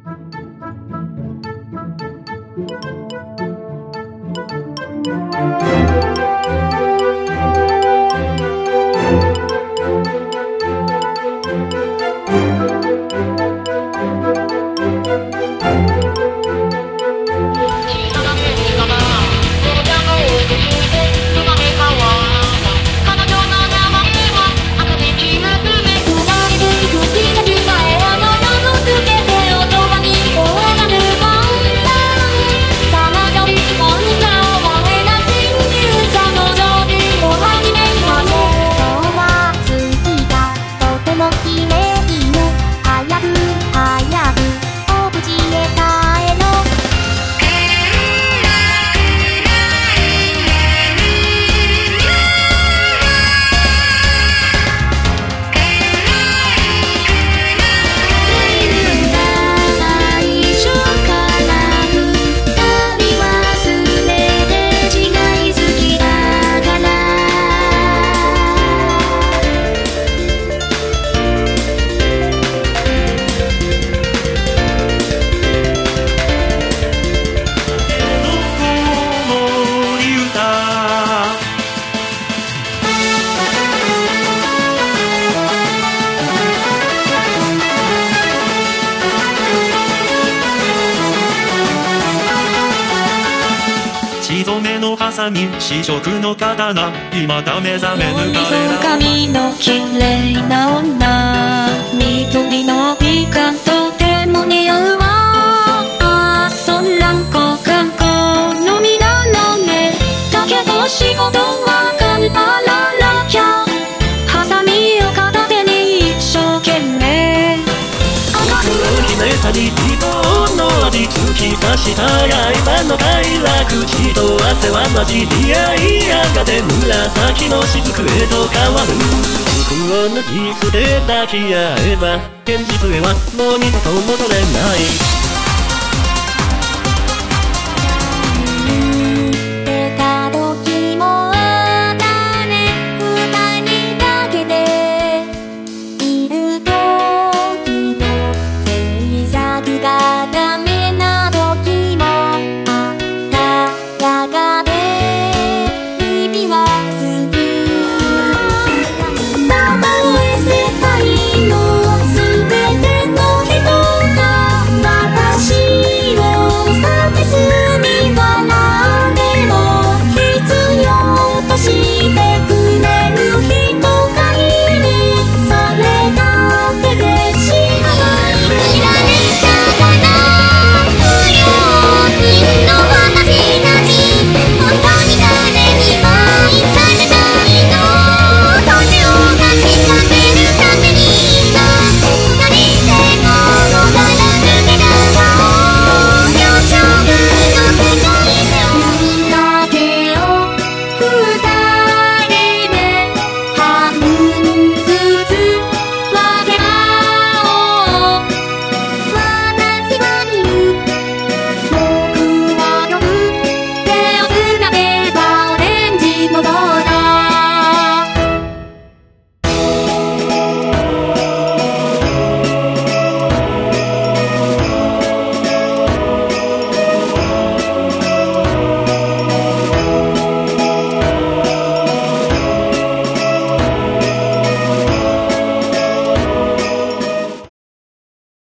血染めのハサミ、試食の刀、今だ目覚めぬ彼ら髪の綺麗な女、緑の美がとても似合うわ。ああ、そんなん交換好みなのね。だけど仕事は頑張らなきゃ。ハサミを片手に一生懸命決めたり希望の味突き刺した刃の快楽、血と汗は混じり合いやがて紫の雫へと変わる。服を脱ぎ捨て抱き合えば現実へはもう二度と戻れない。